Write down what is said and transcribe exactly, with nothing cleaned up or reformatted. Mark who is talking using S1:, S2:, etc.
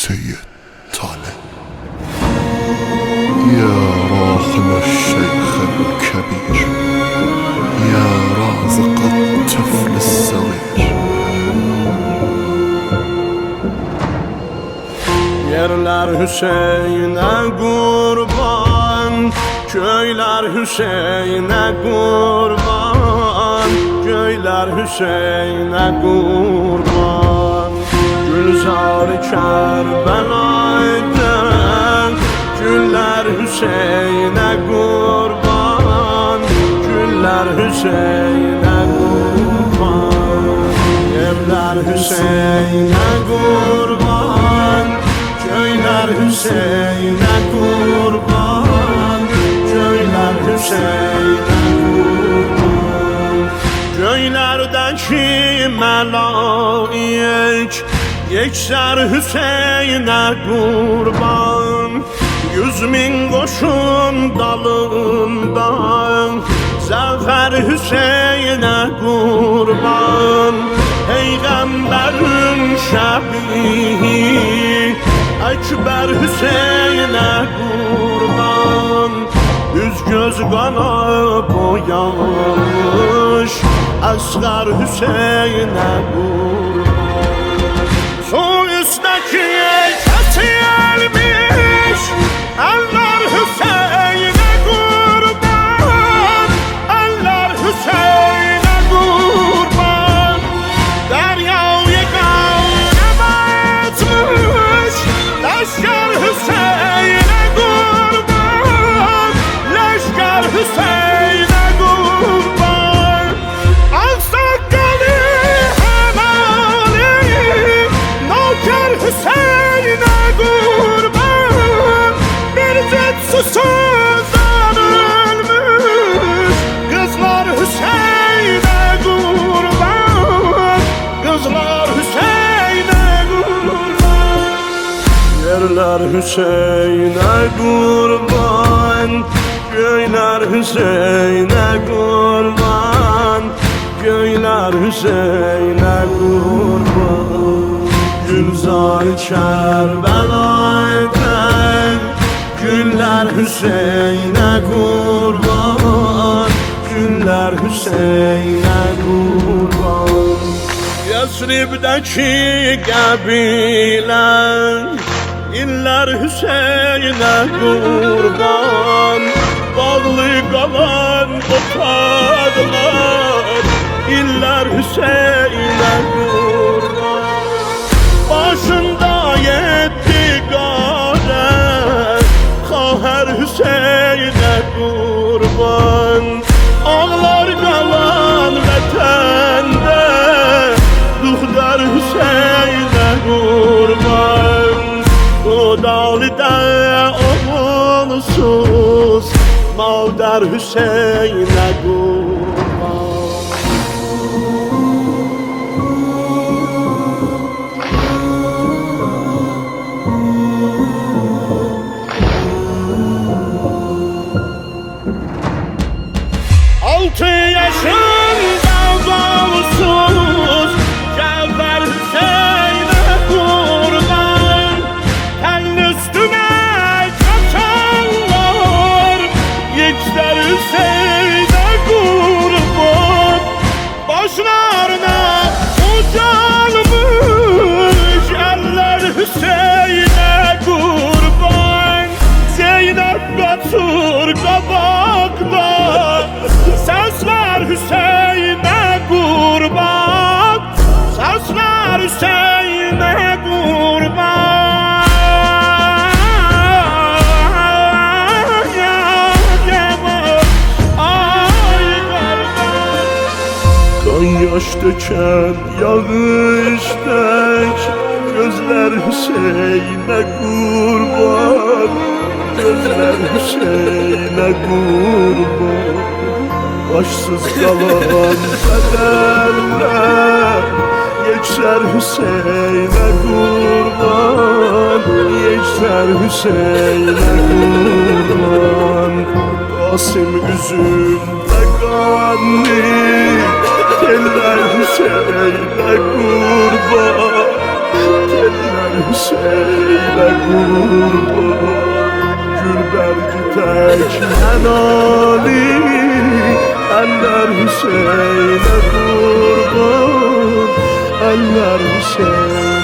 S1: سيد طالب. يا راحم الشيخ الكبير، يا رازق الطفل الصغير.
S2: Yerler Hüseyin'e kurban, köyler Hüseyin'e kurban, köyler Hüseyin'e kurban. Gülzar-ı Kerbela'ydı, güller Hüseyin'e kurban, güller Hüseyin'e kurban. Yerler Hüseyin'e kurban, köyler Hüseyin'e kurban, köyler Hüseyin'e kurban. Göylerdeki melaik yekser Hüseyin'e kurban. Yüz bin koşun dalından zafer Hüseyin'e kurban. Peygamberin şebihi Ekber Hüseyin'e kurban. Üz göz kana boyanmış Asgar Hüseyin'e kurban. Su üstteki kesilmiş eller Hüseyin'e kurban, eller Hüseyin'e kurban. Deryayı kavramatmış leşker Hüseyin'e kurban, leşker Hüseyin'e kurban. Aksakalı hemali noker Hüseyin'e kurban. Bir cet susuzdan ölmüş kızlar Hüseyin'e kurban, kızlar Hüseyin'e kurban. Yerler Hüseyin'e kurban, köyler Hüseyin'e kurban, köyler Hüseyin'e kurban. Gülzar-ı Kerbela'ydı, güller Hüseyin'e kurban, güller Hüseyin'e kurban. Yesrib'deki kabile iller Hüseyin'e kurban. Bağlı kalan otadlar iller Hüseyin'e kurban. Başında yetti gare Kaher Hüseyin'e kurban. Ağlar kalan vatanda Duhdar Hüseyin'e kurban. O dağlıda oğulsuz Mavdar Hüseyin'e kurban. Altı yaşında bağımsız Cafer Hüseyin'e kurban. Kendi üstüne kaçanlar Yekser Hüseyin'e kurban. Başlarına ucalmış eller Hüseyin'e kurban. Zeynep Batur kabakta sesler Hüseyin'e kurban, sesler Hüseyin'e kurban. Kan yaş döken yağıştek gözler Hüseyin'e kurban, gözler Hüseyin'e kurban. Başsız kalan bedenler Yekser Hüseyin'e kurban, Yekser Hüseyin'e kurban. Kasım üzümde kanlı Teller Hüseyin'e kurban, Eller Hüseyin'e kurban, gül belki tek menali. Eller Hüseyin'e kurban, eller Hüseyin.